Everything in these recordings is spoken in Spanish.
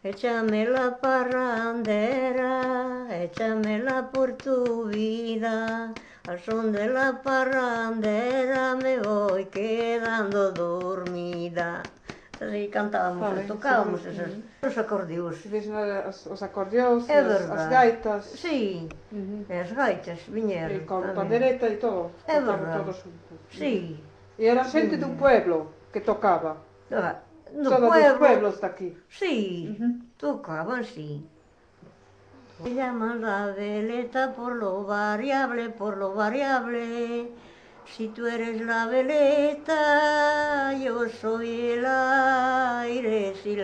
Échame la parrandera, échamela por tu vida. Al son de la parrandera me voy quedando dormida. Así cantábamos, Vale, tocábamos sí, esos, os acordeos. Ves os acordeóns, É as verdade. gaitas. Sí, Ujú. as gaitas E viñeron con tamén. pandereta e todo, É tocaban verdade. todos juntos. Sí. E era xente dun pueblo que tocaba. Ah, no Todos dos pueblo, pueblos de aquí. sí, Ujú. tocaban, sí. Se llaman la veleta por lo variable. Si tú eres la veleta, yo soy el aire.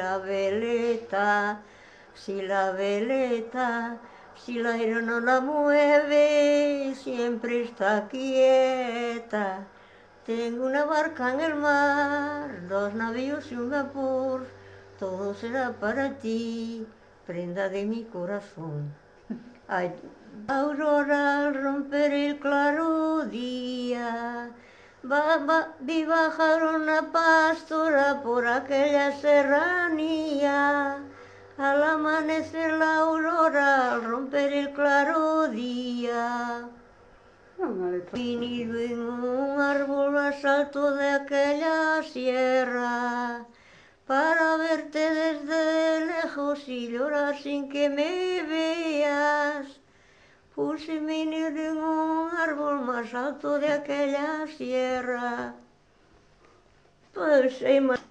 Si la aire no la mueve, siempre está quieta. Tengo una barca en el mar, dos navíos y un vapor, todo será para ti, prenda de mi corazón. Ay, aurora al romper el claro día, vi bajar una pastora por aquella serranía. Al amanecer la aurora, al romper el claro día, vinido en un árbol más alto de aquella sierra, para verte desde lejos y llorar sin que me veas. Puse mi nido en un árbol más alto de aquella sierra. Pues,